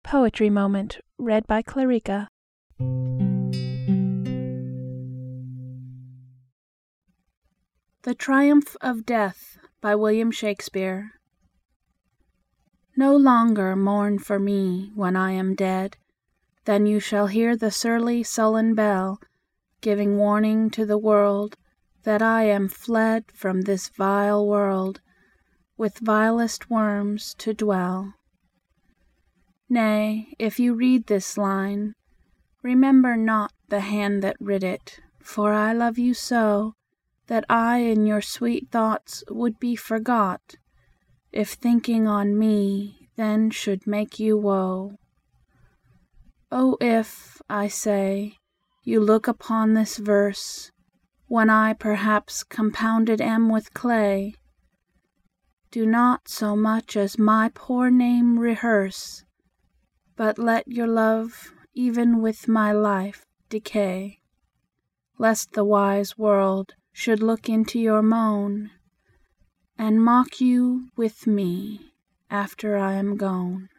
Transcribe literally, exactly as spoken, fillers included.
Poetry Moment. Read by Clarica. The Triumph of Death by William Shakespeare. No longer mourn for me when I am dead, Than you shall hear the surly sullen bell, Giving warning to the world that I am fled From this vile world, with vilest worms to dwell. Nay, if you read this line, remember not The hand that writ it, for I love you so, That I in your sweet thoughts would be forgot, If thinking on me then should make you woe. Oh if, I say, you look upon this verse, When I perhaps compounded am with clay, Do not so much as my poor name rehearse, But let your love even with my life decay, Lest the wise world should look into your moan, And mock you with me after I am gone.